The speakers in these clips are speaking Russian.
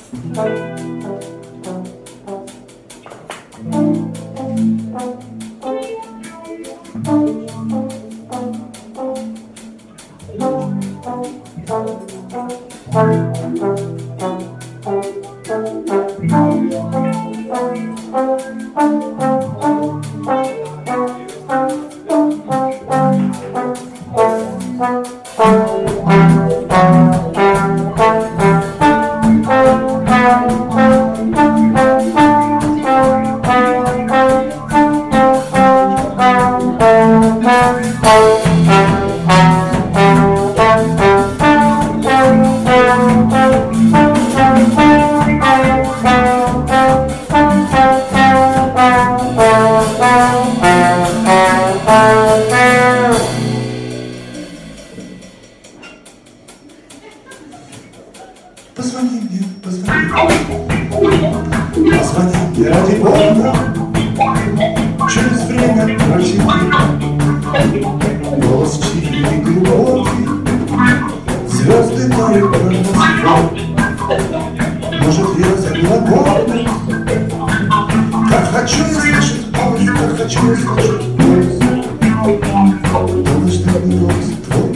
Позвони мне, позвони мне ради Бога. Через время прочти голос чистый и глубокий, звезды тают над Москвой. Может, я заглубокий, как хочу я слышать голос, как хочу я слышать голос. Думаешь, ты не голос твой?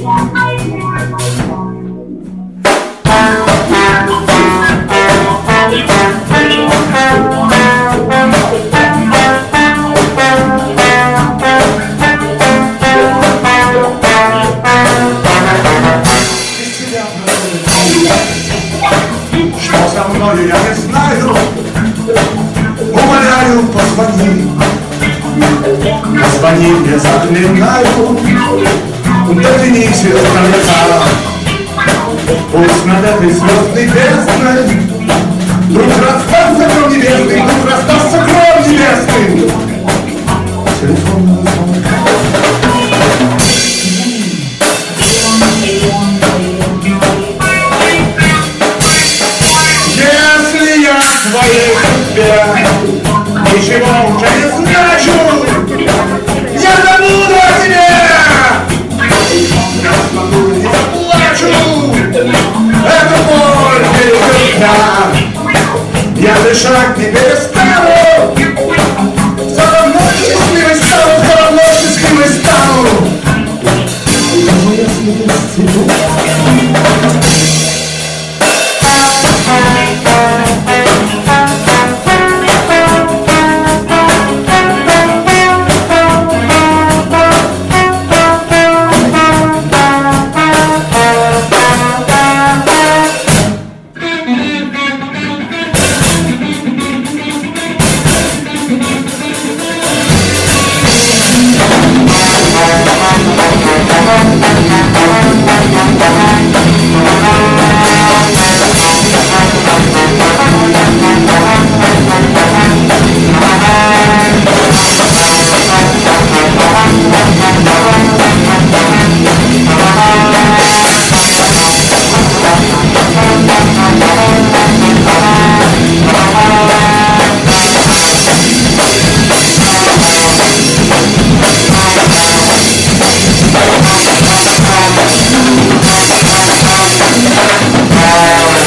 Что со мною, я не знаю. Умоляю, позвони. Позвони мне, заклинаю. Дотянись до конца. Пусть над этой звездной бездной вдруг раздастся гром небесный, вдруг раздастся гром небесный. Телефонный звонок. Твоей судьбе ничего уже не значу. Я забуду о тебе. Я смогу, не заплачу. Это боль без тебя. Я дышать не перестану.